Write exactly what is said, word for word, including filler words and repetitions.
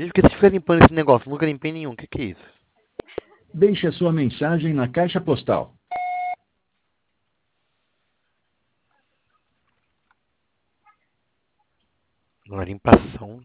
Gente, por que você fica limpando esse negócio? Eu nunca limpei nenhum. O que, que é isso? Deixe a sua mensagem na caixa postal. Uma limpação.